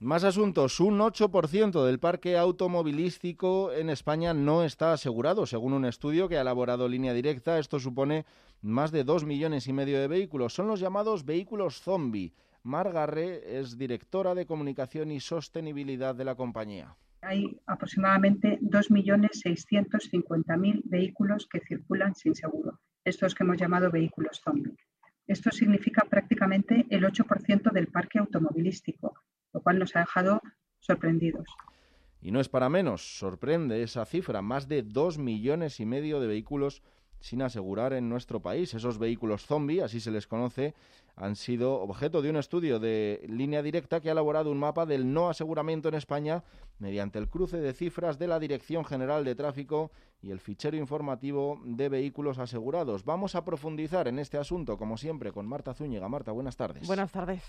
Más asuntos. Un 8% del parque automovilístico en España no está asegurado, según un estudio que ha elaborado Línea Directa. Esto supone más de 2,5 millones de vehículos. Son los llamados vehículos zombie. Mar Garré es directora de Comunicación y Sostenibilidad de la compañía. Hay aproximadamente 2.650.000 vehículos que circulan sin seguro. Estos que hemos llamado vehículos zombie. Esto significa prácticamente el 8% del parque automovilístico, lo cual nos ha dejado sorprendidos. Y no es para menos, sorprende esa cifra, más de 2,5 millones de vehículos sin asegurar en nuestro país. Esos vehículos zombie, así se les conoce, han sido objeto de un estudio de Línea Directa que ha elaborado un mapa del no aseguramiento en España mediante el cruce de cifras de la Dirección General de Tráfico y el fichero informativo de vehículos asegurados. Vamos a profundizar en este asunto, como siempre, con Marta Zúñiga. Marta, buenas tardes. Buenas tardes.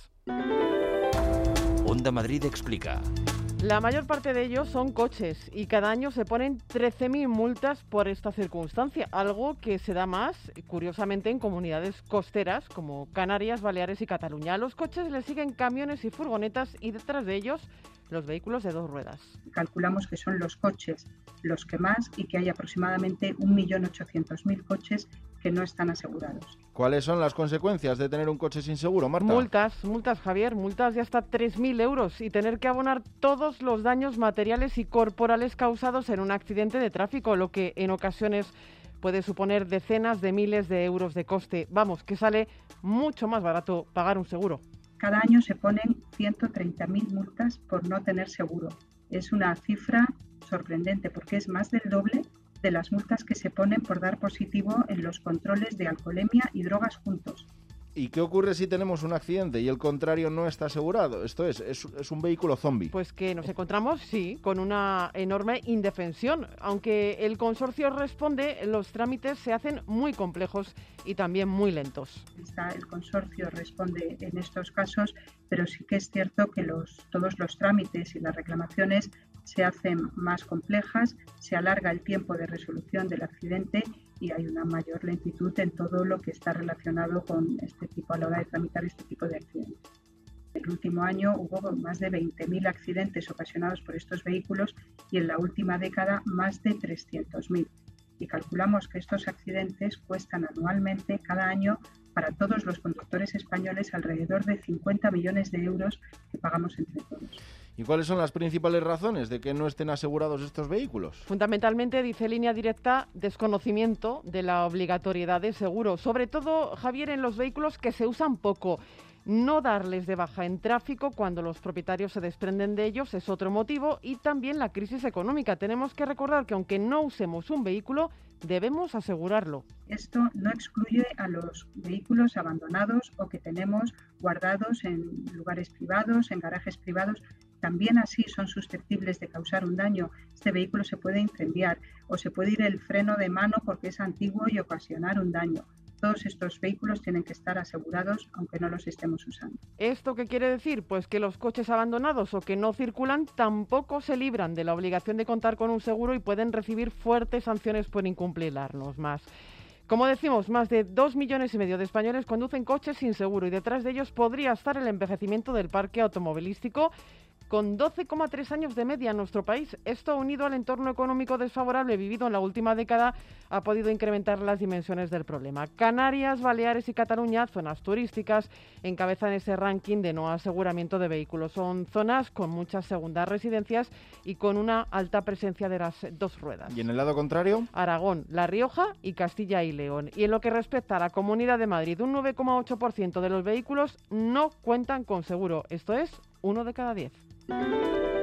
Onda Madrid explica. La mayor parte de ellos son coches y cada año se ponen 13.000 multas por esta circunstancia, algo que se da más, curiosamente, en comunidades costeras como Canarias, Baleares y Cataluña. A los coches les siguen camiones y furgonetas y detrás de ellos los vehículos de 2 ruedas. Calculamos que son los coches los que más y que hay aproximadamente 1.800.000 coches que no están asegurados. ¿Cuáles son las consecuencias de tener un coche sin seguro, Marta? Multas, Javier, multas de hasta 3.000 euros y tener que abonar todos los daños materiales y corporales causados en un accidente de tráfico, lo que en ocasiones puede suponer decenas de miles de euros de coste. Vamos, que sale mucho más barato pagar un seguro. Cada año se ponen 130.000 multas por no tener seguro. Es una cifra sorprendente porque es más del doble de las multas que se ponen por dar positivo en los controles de alcoholemia y drogas juntos. ¿Y qué ocurre si tenemos un accidente y el contrario no está asegurado? Esto es un vehículo zombie. Pues que nos encontramos, sí, con una enorme indefensión. Aunque el consorcio responde, los trámites se hacen muy complejos y también muy lentos. El consorcio responde en estos casos, pero sí que es cierto que todos los trámites y las reclamaciones se hacen más complejas, se alarga el tiempo de resolución del accidente y hay una mayor lentitud en todo lo que está relacionado con este tipo a la hora de tramitar este tipo de accidentes. El último año hubo más de 20.000 accidentes ocasionados por estos vehículos y en la última década más de 300.000. Y calculamos que estos accidentes cuestan anualmente cada año para todos los conductores españoles alrededor de 50 millones de euros que pagamos entre todos. ¿Y cuáles son las principales razones de que no estén asegurados estos vehículos? Fundamentalmente, dice Línea Directa, desconocimiento de la obligatoriedad de seguro. Sobre todo, Javier, en los vehículos que se usan poco. No darles de baja en tráfico cuando los propietarios se desprenden de ellos es otro motivo y también la crisis económica. Tenemos que recordar que aunque no usemos un vehículo, debemos asegurarlo. Esto no excluye a los vehículos abandonados o que tenemos guardados en lugares privados, en garajes privados. También así son susceptibles de causar un daño. Este vehículo se puede incendiar o se puede ir el freno de mano porque es antiguo y ocasionar un daño. Todos estos vehículos tienen que estar asegurados aunque no los estemos usando. ¿Esto qué quiere decir? Pues que los coches abandonados o que no circulan tampoco se libran de la obligación de contar con un seguro y pueden recibir fuertes sanciones por incumplirlas más. Como decimos, más de 2,5 millones de españoles conducen coches sin seguro y detrás de ellos podría estar el envejecimiento del parque automovilístico con 12,3 años de media en nuestro país. Esto, unido al entorno económico desfavorable vivido en la última década, ha podido incrementar las dimensiones del problema. Canarias, Baleares y Cataluña, zonas turísticas, encabezan ese ranking de no aseguramiento de vehículos. Son zonas con muchas segundas residencias y con una alta presencia de las 2 ruedas. ¿Y en el lado contrario? Aragón, La Rioja y Castilla y León. Y en lo que respecta a la Comunidad de Madrid, un 9,8% de los vehículos no cuentan con seguro. Esto es 1 de cada 10.